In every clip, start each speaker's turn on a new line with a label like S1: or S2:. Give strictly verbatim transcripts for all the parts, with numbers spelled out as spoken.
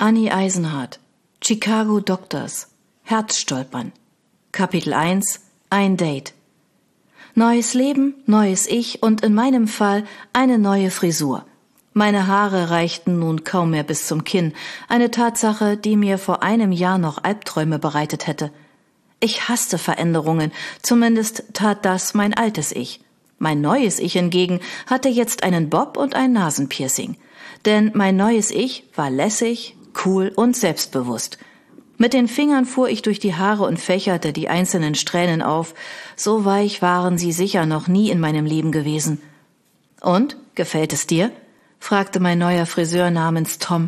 S1: Annie Eisenhardt, Chicago Doctors, Herzstolpern. Kapitel eins, ein Date. Neues Leben, neues Ich und in meinem Fall eine neue Frisur. Meine Haare reichten nun kaum mehr bis zum Kinn, eine Tatsache, die mir vor einem Jahr noch Albträume bereitet hätte. Ich hasste Veränderungen, zumindest tat das mein altes Ich. Mein neues Ich hingegen hatte jetzt einen Bob und ein Nasenpiercing. Denn mein neues Ich war lässig, cool und selbstbewusst. Mit den Fingern fuhr ich durch die Haare und fächerte die einzelnen Strähnen auf. So weich waren sie sicher noch nie in meinem Leben gewesen. »Und, gefällt es dir?« fragte mein neuer Friseur namens Tom.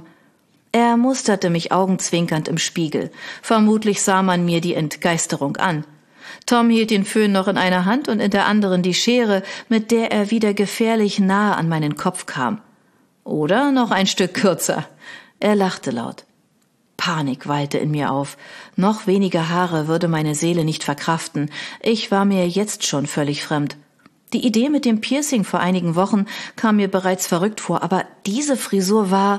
S1: Er musterte mich augenzwinkernd im Spiegel. Vermutlich sah man mir die Entgeisterung an. Tom hielt den Föhn noch in einer Hand und in der anderen die Schere, mit der er wieder gefährlich nahe an meinen Kopf kam. Oder noch ein Stück kürzer. Er lachte laut. Panik wallte in mir auf. Noch weniger Haare würde meine Seele nicht verkraften. Ich war mir jetzt schon völlig fremd. Die Idee mit dem Piercing vor einigen Wochen kam mir bereits verrückt vor, aber diese Frisur war,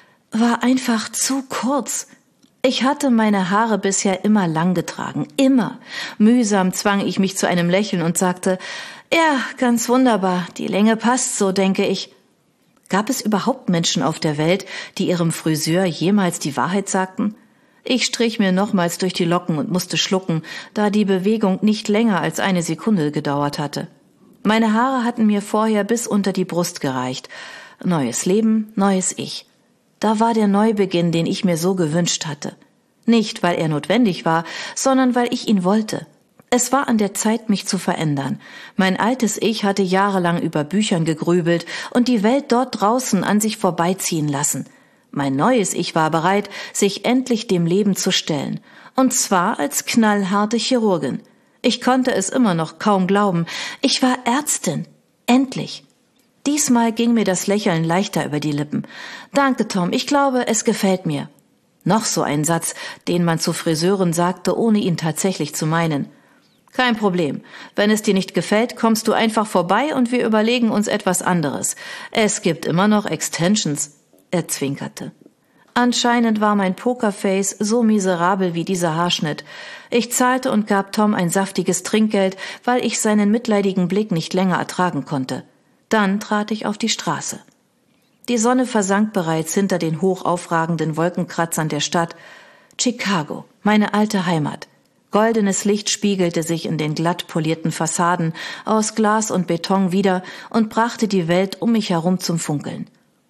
S1: war einfach zu kurz. Ich hatte meine Haare bisher immer lang getragen, immer. Mühsam zwang ich mich zu einem Lächeln und sagte, ja, ganz wunderbar, die Länge passt so, denke ich. Gab es überhaupt Menschen auf der Welt, die ihrem Friseur jemals die Wahrheit sagten? Ich strich mir nochmals durch die Locken und musste schlucken, da die Bewegung nicht länger als eine Sekunde gedauert hatte. Meine Haare hatten mir vorher bis unter die Brust gereicht. Neues Leben, neues Ich. Da war der Neubeginn, den ich mir so gewünscht hatte. Nicht, weil er notwendig war, sondern weil ich ihn wollte. Es war an der Zeit, mich zu verändern. Mein altes Ich hatte jahrelang über Büchern gegrübelt und die Welt dort draußen an sich vorbeiziehen lassen. Mein neues Ich war bereit, sich endlich dem Leben zu stellen. Und zwar als knallharte Chirurgin. Ich konnte es immer noch kaum glauben. Ich war Ärztin. Endlich. Diesmal ging mir das Lächeln leichter über die Lippen. Danke, Tom, ich glaube, es gefällt mir. Noch so ein Satz, den man zu Friseuren sagte, ohne ihn tatsächlich zu meinen. Kein Problem. Wenn es dir nicht gefällt, kommst du einfach vorbei und wir überlegen uns etwas anderes. Es gibt immer noch Extensions. Er zwinkerte. Anscheinend war mein Pokerface so miserabel wie dieser Haarschnitt. Ich zahlte und gab Tom ein saftiges Trinkgeld, weil ich seinen mitleidigen Blick nicht länger ertragen konnte. Dann trat ich auf die Straße. Die Sonne versank bereits hinter den hoch aufragenden Wolkenkratzern der Stadt. Chicago, meine alte Heimat. Goldenes Licht spiegelte sich in den glatt polierten Fassaden aus Glas und Beton wider und brachte die Welt um mich herum zum Funkeln.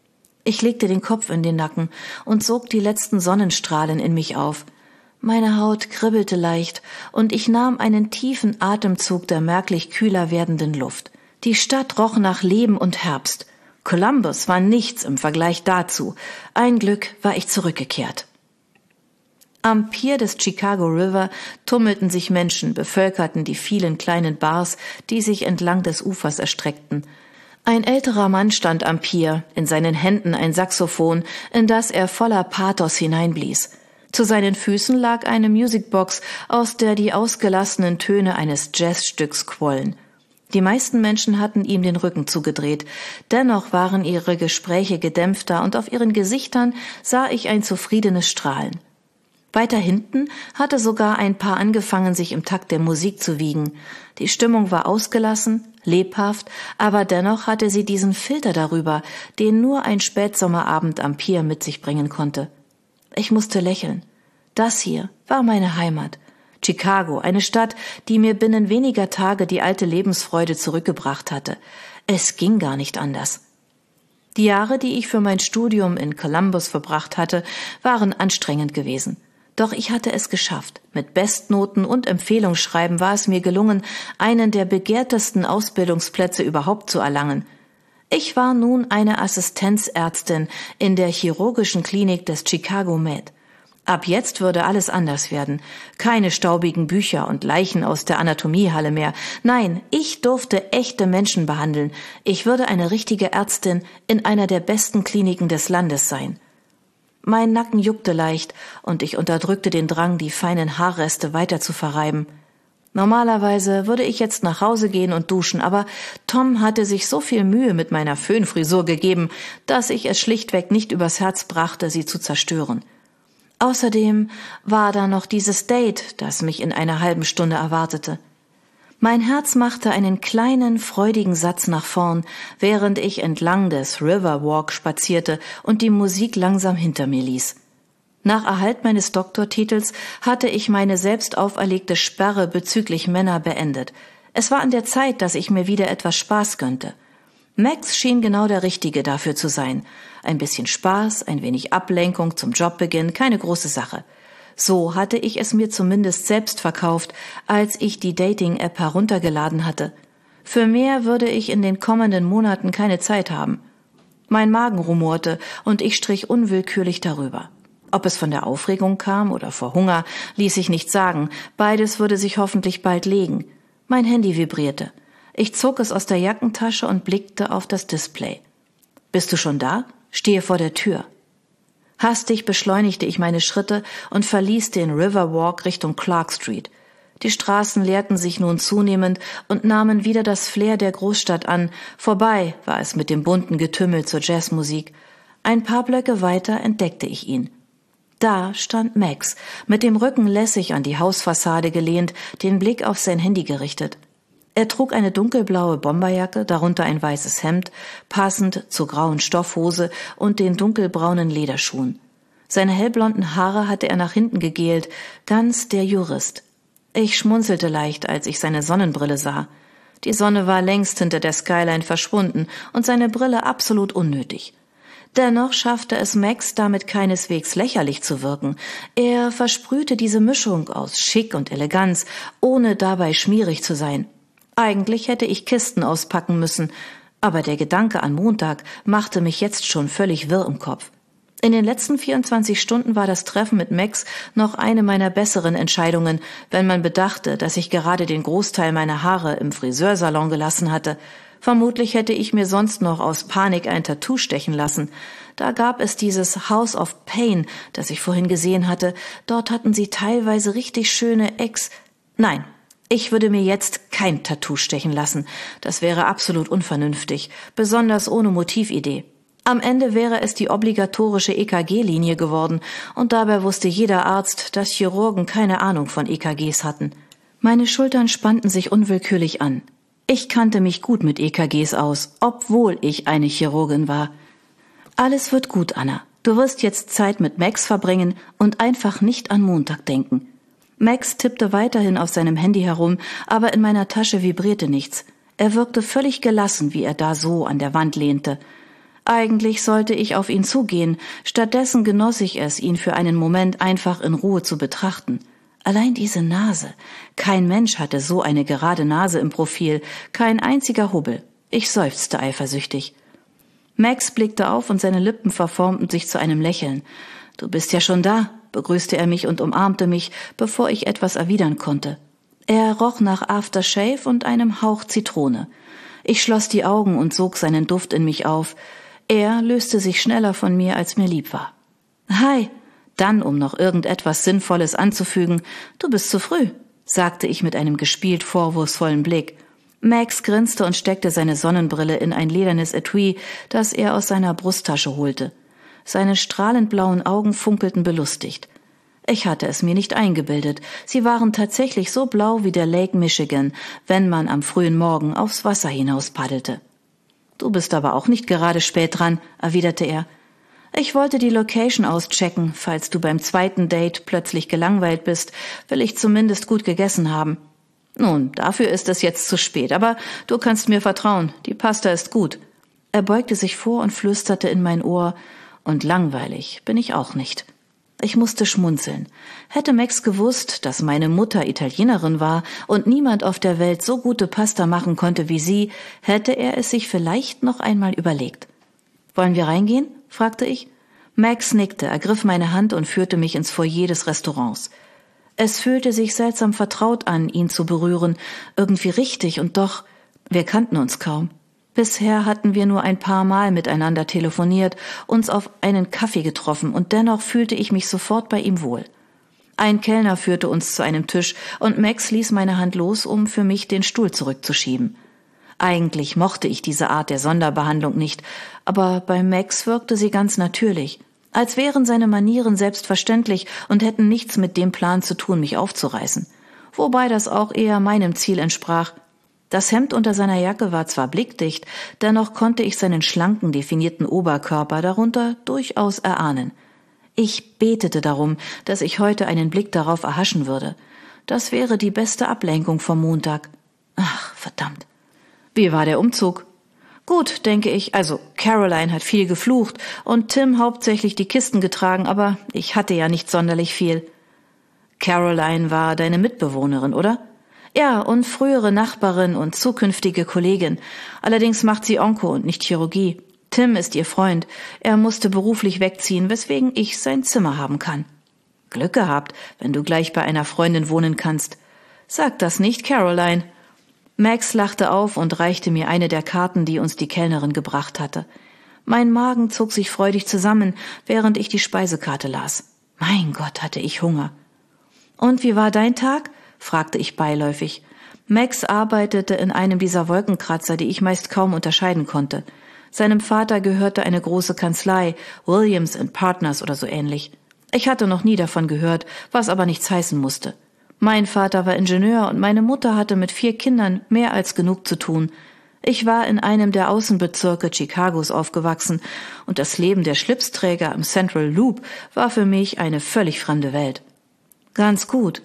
S1: Ich legte den Kopf in den Nacken und sog die letzten Sonnenstrahlen in mich auf. Meine Haut kribbelte leicht und ich nahm einen tiefen Atemzug der merklich kühler werdenden Luft. Die Stadt roch nach Leben und Herbst. Columbus war nichts im Vergleich dazu. Ein Glück war ich zurückgekehrt. Am Pier des Chicago River tummelten sich Menschen, bevölkerten die vielen kleinen Bars, die sich entlang des Ufers erstreckten. Ein älterer Mann stand am Pier, in seinen Händen ein Saxophon, in das er voller Pathos hineinblies. Zu seinen Füßen lag eine Musicbox, aus der die ausgelassenen Töne eines Jazzstücks quollen. Die meisten Menschen hatten ihm den Rücken zugedreht. Dennoch waren ihre Gespräche gedämpfter und auf ihren Gesichtern sah ich ein zufriedenes Strahlen. Weiter hinten hatte sogar ein Paar angefangen, sich im Takt der Musik zu wiegen. Die Stimmung war ausgelassen, lebhaft, aber dennoch hatte sie diesen Filter darüber, den nur ein Spätsommerabend am Pier mit sich bringen konnte. Ich musste lächeln. Das hier war meine Heimat. Chicago, eine Stadt, die mir binnen weniger Tage die alte Lebensfreude zurückgebracht hatte. Es ging gar nicht anders. Die Jahre, die ich für mein Studium in Columbus verbracht hatte, waren anstrengend gewesen. Doch ich hatte es geschafft. Mit Bestnoten und Empfehlungsschreiben war es mir gelungen, einen der begehrtesten Ausbildungsplätze überhaupt zu erlangen. Ich war nun eine Assistenzärztin in der chirurgischen Klinik des Chicago Med. Ab jetzt würde alles anders werden. Keine staubigen Bücher und Leichen aus der Anatomiehalle mehr. Nein, ich durfte echte Menschen behandeln. Ich würde eine richtige Ärztin in einer der besten Kliniken des Landes sein. Mein Nacken juckte leicht und ich unterdrückte den Drang, die feinen Haarreste weiter zu verreiben. Normalerweise würde ich jetzt nach Hause gehen und duschen, aber Tom hatte sich so viel Mühe mit meiner Föhnfrisur gegeben, dass ich es schlichtweg nicht übers Herz brachte, sie zu zerstören. Außerdem war da noch dieses Date, das mich in einer halben Stunde erwartete. Mein Herz machte einen kleinen, freudigen Satz nach vorn, während ich entlang des Riverwalk spazierte und die Musik langsam hinter mir ließ. Nach Erhalt meines Doktortitels hatte ich meine selbst auferlegte Sperre bezüglich Männer beendet. Es war an der Zeit, dass ich mir wieder etwas Spaß gönnte. Max schien genau der Richtige dafür zu sein. Ein bisschen Spaß, ein wenig Ablenkung zum Jobbeginn, keine große Sache. So hatte ich es mir zumindest selbst verkauft, als ich die Dating-App heruntergeladen hatte. Für mehr würde ich in den kommenden Monaten keine Zeit haben. Mein Magen rumorte und ich strich unwillkürlich darüber. Ob es von der Aufregung kam oder vor Hunger, ließ sich nicht sagen. Beides würde sich hoffentlich bald legen. Mein Handy vibrierte. Ich zog es aus der Jackentasche und blickte auf das Display. »Bist du schon da? Stehe vor der Tür.« Hastig beschleunigte ich meine Schritte und verließ den Riverwalk Richtung Clark Street. Die Straßen leerten sich nun zunehmend und nahmen wieder das Flair der Großstadt an. Vorbei war es mit dem bunten Getümmel zur Jazzmusik. Ein paar Blöcke weiter entdeckte ich ihn. Da stand Max, mit dem Rücken lässig an die Hausfassade gelehnt, den Blick auf sein Handy gerichtet. Er trug eine dunkelblaue Bomberjacke, darunter ein weißes Hemd, passend zur grauen Stoffhose und den dunkelbraunen Lederschuhen. Seine hellblonden Haare hatte er nach hinten gegelt, ganz der Jurist. Ich schmunzelte leicht, als ich seine Sonnenbrille sah. Die Sonne war längst hinter der Skyline verschwunden und seine Brille absolut unnötig. Dennoch schaffte es Max damit keineswegs lächerlich zu wirken. Er versprühte diese Mischung aus Schick und Eleganz, ohne dabei schmierig zu sein. Eigentlich hätte ich Kisten auspacken müssen, aber der Gedanke an Montag machte mich jetzt schon völlig wirr im Kopf. In den letzten vierundzwanzig Stunden war das Treffen mit Max noch eine meiner besseren Entscheidungen, wenn man bedachte, dass ich gerade den Großteil meiner Haare im Friseursalon gelassen hatte. Vermutlich hätte ich mir sonst noch aus Panik ein Tattoo stechen lassen. Da gab es dieses House of Pain, das ich vorhin gesehen hatte. Dort hatten sie teilweise richtig schöne Ex... Nein, ich würde mir jetzt kein Tattoo stechen lassen. Das wäre absolut unvernünftig, besonders ohne Motividee. Am Ende wäre es die obligatorische E K G-Linie geworden und dabei wusste jeder Arzt, dass Chirurgen keine Ahnung von E K Gs hatten. Meine Schultern spannten sich unwillkürlich an. Ich kannte mich gut mit E K Gs aus, obwohl ich eine Chirurgin war. Alles wird gut, Anna. Du wirst jetzt Zeit mit Max verbringen und einfach nicht an Montag denken. Max tippte weiterhin auf seinem Handy herum, aber in meiner Tasche vibrierte nichts. Er wirkte völlig gelassen, wie er da so an der Wand lehnte. Eigentlich sollte ich auf ihn zugehen, stattdessen genoss ich es, ihn für einen Moment einfach in Ruhe zu betrachten. Allein diese Nase. Kein Mensch hatte so eine gerade Nase im Profil, kein einziger Hubbel. Ich seufzte eifersüchtig. Max blickte auf und seine Lippen verformten sich zu einem Lächeln. »Du bist ja schon da«, begrüßte er mich und umarmte mich, bevor ich etwas erwidern konnte. Er roch nach Aftershave und einem Hauch Zitrone. Ich schloss die Augen und sog seinen Duft in mich auf. Er löste sich schneller von mir, als mir lieb war. »Hi«, dann, um noch irgendetwas Sinnvolles anzufügen, »du bist zu früh«, sagte ich mit einem gespielt vorwurfsvollen Blick. Max grinste und steckte seine Sonnenbrille in ein ledernes Etui, das er aus seiner Brusttasche holte. Seine strahlend blauen Augen funkelten belustigt. Ich hatte es mir nicht eingebildet. Sie waren tatsächlich so blau wie der Lake Michigan, wenn man am frühen Morgen aufs Wasser hinaus paddelte. »Du bist aber auch nicht gerade spät dran«, erwiderte er. »Ich wollte die Location auschecken. Falls du beim zweiten Date plötzlich gelangweilt bist, will ich zumindest gut gegessen haben.« »Nun, dafür ist es jetzt zu spät, aber du kannst mir vertrauen. Die Pasta ist gut.« Er beugte sich vor und flüsterte in mein Ohr, »Und langweilig bin ich auch nicht.« Ich musste schmunzeln. Hätte Max gewusst, dass meine Mutter Italienerin war und niemand auf der Welt so gute Pasta machen konnte wie sie, hätte er es sich vielleicht noch einmal überlegt. »Wollen wir reingehen?« fragte ich. Max nickte, ergriff meine Hand und führte mich ins Foyer des Restaurants. Es fühlte sich seltsam vertraut an, ihn zu berühren, irgendwie richtig, und doch, wir kannten uns kaum. Bisher hatten wir nur ein paar Mal miteinander telefoniert, uns auf einen Kaffee getroffen, und dennoch fühlte ich mich sofort bei ihm wohl. Ein Kellner führte uns zu einem Tisch und Max ließ meine Hand los, um für mich den Stuhl zurückzuschieben. Eigentlich mochte ich diese Art der Sonderbehandlung nicht, aber bei Max wirkte sie ganz natürlich, als wären seine Manieren selbstverständlich und hätten nichts mit dem Plan zu tun, mich aufzureißen. Wobei das auch eher meinem Ziel entsprach. Das Hemd unter seiner Jacke war zwar blickdicht, dennoch konnte ich seinen schlanken, definierten Oberkörper darunter durchaus erahnen. Ich betete darum, dass ich heute einen Blick darauf erhaschen würde. Das wäre die beste Ablenkung vom Montag. Ach, verdammt. Wie war der Umzug? Gut, denke ich. Also, Caroline hat viel geflucht und Tim hauptsächlich die Kisten getragen, aber ich hatte ja nicht sonderlich viel. Caroline war deine Mitbewohnerin, oder? Ja, und frühere Nachbarin und zukünftige Kollegin. Allerdings macht sie Onko und nicht Chirurgie. Tim ist ihr Freund. Er musste beruflich wegziehen, weswegen ich sein Zimmer haben kann. Glück gehabt, wenn du gleich bei einer Freundin wohnen kannst. Sag das nicht, Caroline. Max lachte auf und reichte mir eine der Karten, die uns die Kellnerin gebracht hatte. Mein Magen zog sich freudig zusammen, während ich die Speisekarte las. Mein Gott, hatte ich Hunger. Und wie war dein Tag? Fragte ich beiläufig. Max arbeitete in einem dieser Wolkenkratzer, die ich meist kaum unterscheiden konnte. Seinem Vater gehörte eine große Kanzlei, Williams and Partners oder so ähnlich. Ich hatte noch nie davon gehört, was aber nichts heißen musste. Mein Vater war Ingenieur und meine Mutter hatte mit vier Kindern mehr als genug zu tun. Ich war in einem der Außenbezirke Chicagos aufgewachsen und das Leben der Schlipsträger im Central Loop war für mich eine völlig fremde Welt. Ganz gut.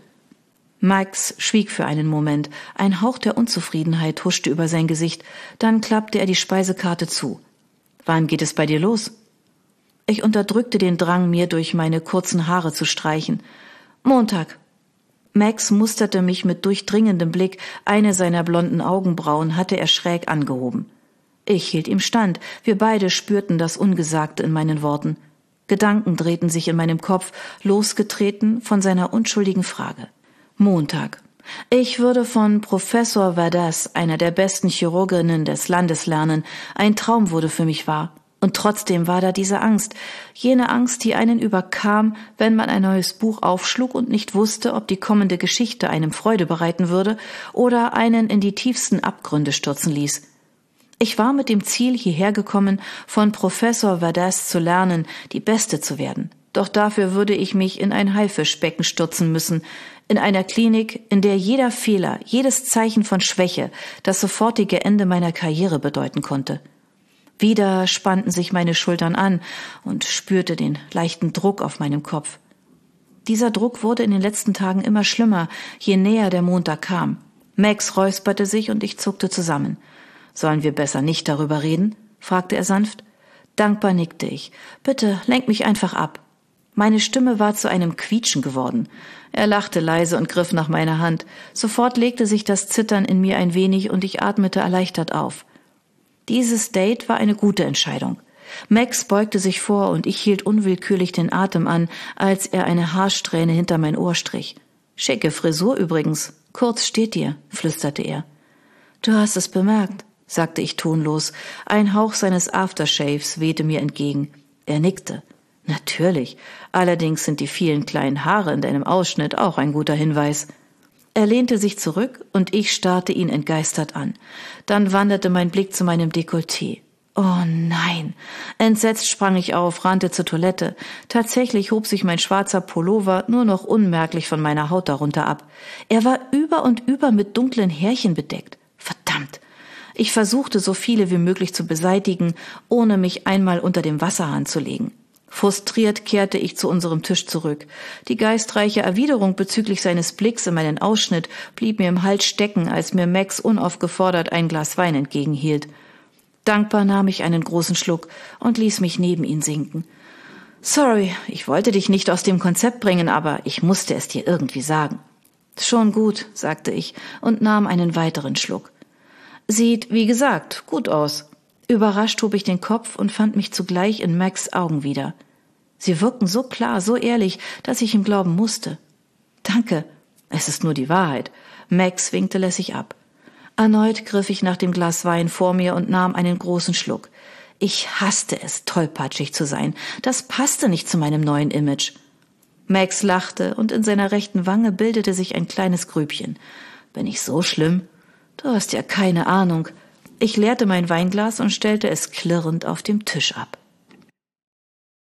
S1: Max schwieg für einen Moment. Ein Hauch der Unzufriedenheit huschte über sein Gesicht. Dann klappte er die Speisekarte zu. Wann geht es bei dir los? Ich unterdrückte den Drang, mir durch meine kurzen Haare zu streichen. Montag. Max musterte mich mit durchdringendem Blick. Eine seiner blonden Augenbrauen hatte er schräg angehoben. Ich hielt ihm stand. Wir beide spürten das Ungesagte in meinen Worten. Gedanken drehten sich in meinem Kopf, losgetreten von seiner unschuldigen Frage. Montag. Ich würde von Professor Verdes, einer der besten Chirurginnen des Landes, lernen. Ein Traum wurde für mich wahr. Und trotzdem war da diese Angst, jene Angst, die einen überkam, wenn man ein neues Buch aufschlug und nicht wusste, ob die kommende Geschichte einem Freude bereiten würde oder einen in die tiefsten Abgründe stürzen ließ. Ich war mit dem Ziel hierher gekommen, von Professor Verdes zu lernen, die Beste zu werden. Doch dafür würde ich mich in ein Haifischbecken stürzen müssen, in einer Klinik, in der jeder Fehler, jedes Zeichen von Schwäche das sofortige Ende meiner Karriere bedeuten konnte. Wieder spannten sich meine Schultern an und spürte den leichten Druck auf meinem Kopf. Dieser Druck wurde in den letzten Tagen immer schlimmer, je näher der Montag kam. Max räusperte sich und ich zuckte zusammen. »Sollen wir besser nicht darüber reden?« fragte er sanft. Dankbar nickte ich. »Bitte, lenk mich einfach ab.« Meine Stimme war zu einem Quietschen geworden. Er lachte leise und griff nach meiner Hand. Sofort legte sich das Zittern in mir ein wenig und ich atmete erleichtert auf. Dieses Date war eine gute Entscheidung. Max beugte sich vor und ich hielt unwillkürlich den Atem an, als er eine Haarsträhne hinter mein Ohr strich. »Schicke Frisur übrigens. Kurz steht dir«, flüsterte er. »Du hast es bemerkt«, sagte ich tonlos. Ein Hauch seines Aftershaves wehte mir entgegen. Er nickte. »Natürlich. Allerdings sind die vielen kleinen Haare in deinem Ausschnitt auch ein guter Hinweis.« Er lehnte sich zurück und ich starrte ihn entgeistert an. Dann wanderte mein Blick zu meinem Dekolleté. Oh nein! Entsetzt sprang ich auf, rannte zur Toilette. Tatsächlich hob sich mein schwarzer Pullover nur noch unmerklich von meiner Haut darunter ab. Er war über und über mit dunklen Härchen bedeckt. Verdammt! Ich versuchte, so viele wie möglich zu beseitigen, ohne mich einmal unter dem Wasserhahn zu legen. Frustriert kehrte ich zu unserem Tisch zurück. Die geistreiche Erwiderung bezüglich seines Blicks in meinen Ausschnitt blieb mir im Hals stecken, als mir Max unaufgefordert ein Glas Wein entgegenhielt. Dankbar nahm ich einen großen Schluck und ließ mich neben ihn sinken. »Sorry, ich wollte dich nicht aus dem Konzept bringen, aber ich musste es dir irgendwie sagen.« »Schon gut«, sagte ich und nahm einen weiteren Schluck. »Sieht, wie gesagt, gut aus.« Überrascht hob ich den Kopf und fand mich zugleich in Max' Augen wieder. Sie wirkten so klar, so ehrlich, dass ich ihm glauben musste. »Danke, es ist nur die Wahrheit.« Max winkte lässig ab. Erneut griff ich nach dem Glas Wein vor mir und nahm einen großen Schluck. Ich hasste es, tollpatschig zu sein. Das passte nicht zu meinem neuen Image. Max lachte und in seiner rechten Wange bildete sich ein kleines Grübchen. »Bin ich so schlimm? Du hast ja keine Ahnung.« Ich leerte mein Weinglas und stellte es klirrend auf dem Tisch ab.